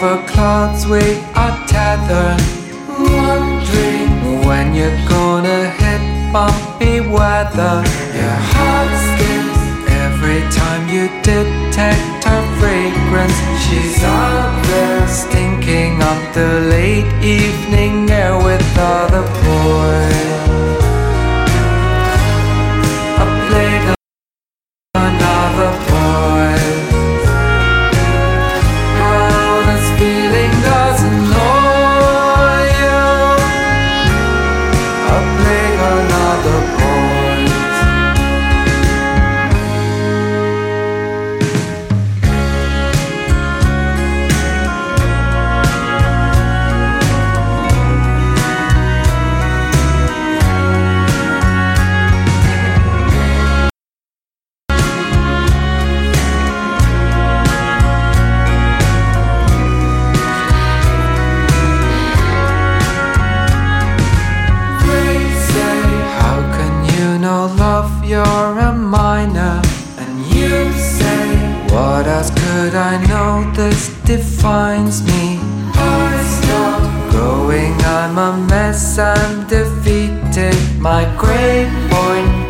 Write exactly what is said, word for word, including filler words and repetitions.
over clouds we are tethered, wondering when you're gonna hit bumpy weather. Your heart skips every time you detect her fragrance. She's out there stinking up the late evening air with other boys. I played another boy. How this feeling doesn't know you. I played another boy. You're a minor, and you say, what else could I know? This defines me. I stop growing, I'm a mess, I'm defeated. My great point